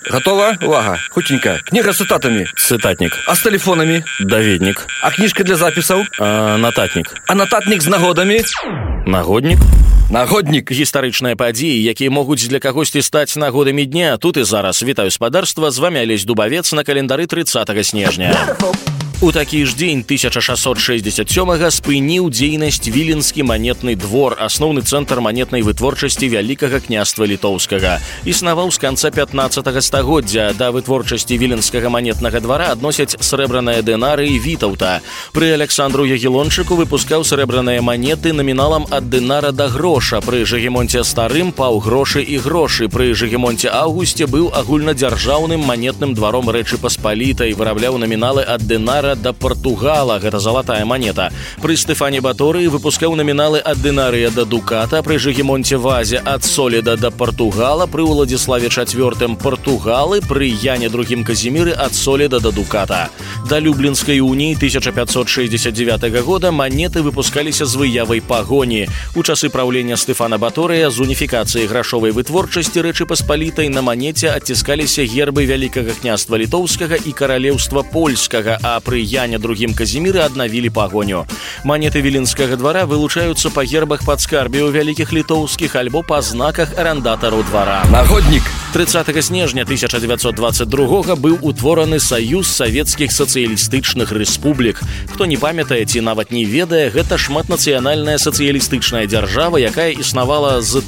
Готова? Увага. Хутенька. Книга с цитатами. Цытатнік. А с телефонами? Даведнік. А книжка для записаў? Нататнік. А нататнік з нагодамі? Нагоднік. Нагоднік. Гістарычныя падзеі, якія могуць для кагосьці стаць нагодамі дня. Тут і зараз. Вітаю спадарства, з вами Алесь Дубавец на календары 30 снежня. У такі ж дзень 1667-га спыніў дзейнасць Віленскі манетны двор, асноўны цэнтр манетнай вытворчасці Вялікага княства Літоўскага. Існаваў з канца 15 стагоддзя. Да вытворчасці Віленскага манетнага двара адносяць срэбраныя дынары і Вітаўта. Пры Александру Ягелончыку выпускаў срэбраныя манеты наміналам ад дынара да гроша. Пры Жыгемонце Старым паўгрошы і грошы. Пры Жыгемонце Аўгусце быў агульнадзяржаўным манетным дваром Рэчы Паспалітай, вырабляў наміналы ад дынара да Партугала, гэта залатая манета. Пры Стэфане Баторыі выпускаў наміналы ад дынарыя да дуката, пры Жыгемонце Вазе ад соліда да Партугала, пры Уладзіславе IV Партугалы, пры Яне II Казіміры ад соліда да дуката. Да Люблінскай уніі 1569 года манеты выпускаліся з выявай пагоні. У часы праўлення Стэфана Баторыя з уніфікацыяй грашовай вытворчасці Рэчы Паспалітай на манеце адціскаліся гербы Вялікага княства Літоўскага і каралеўства Польскага, а пры Яне II Казіміры аднавілі пагоню. Манеты Віленскага двара вылучаюцца па гербах падскарбіяў вялікіх літоўскіх альбо па знаках арандатараў двара. Нагоднік. 30 снежня 1922 быў утвораны Саюз савецкіх сацыялістычных рэспублік. Хто не памятае ці нават не ведае, гэта шматнацыянальная сацыялістычная дзяржава, якая існавала з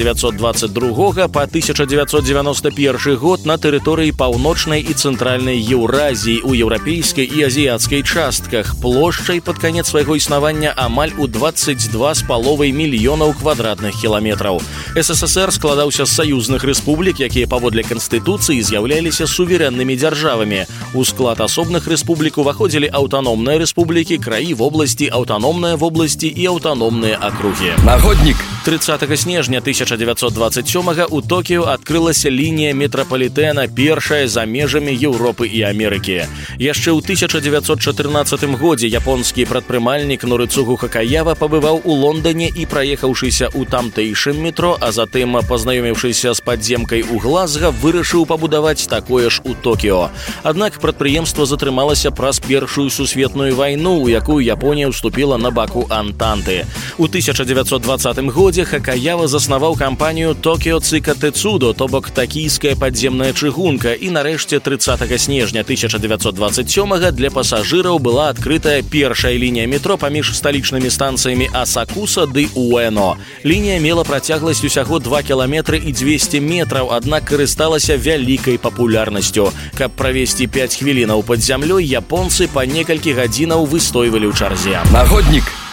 1922 па 1991 год на тэрыторыі паўночнай і цэнтральнай Еўразіі у еўрапейскай і азіяцкай частках, плошчай пад канец свайго існавання амаль у 22,5 мільёнаў квадратных кіламетраў. СССР складаўся з саюзных рэспублік, якія паводле Канстытуцыі з'яўляліся суверэннымі дзяржавамі. У склад асобных рэспублік уваходзілі аўтаномныя рэспублікі, краі вобласці, аўтаномныя вобласці і аўтаномныя акругі. Нагоднік. 30 снежня 1927 у Токіо адкрылася лінія метрапалітэна, першая за межамі Еўропы і Амерыкі. Яшчэ ў 1914 годзе японскі прадпрымальнік Норыцугу Хакаява пабываў у Лондане і, праехаўшыся ў тамтэйшым метро, а затым пазнаёміўшыся з падземкай у Глазга, вырашыў пабудаваць такое ж у Токіо. Аднак прадпрыемства затрымалася праз Першую сусветную вайну, у якую Японія ўступіла на баку Антанты. У 1920 годзе Хакаява заснаваў кампанію Токіо Цика Тэцудо, то бок такійская падземная чыгунка, і нарэшце 30 снежня 1927 для пасажыраў была адкрытая першая лінія метро паміж сталічнымі станцыямі Асакуса ды Уэно. Лінія мела працягласць усяго 2 кіламетры і 200 метраў, аднак карысталася вялікай папулярнасцю. Каб правесці 5 хвілінаў пад зямлёй, японцы па некалькі гадзінаў выстойвалі ў чарзе. Нагоднік.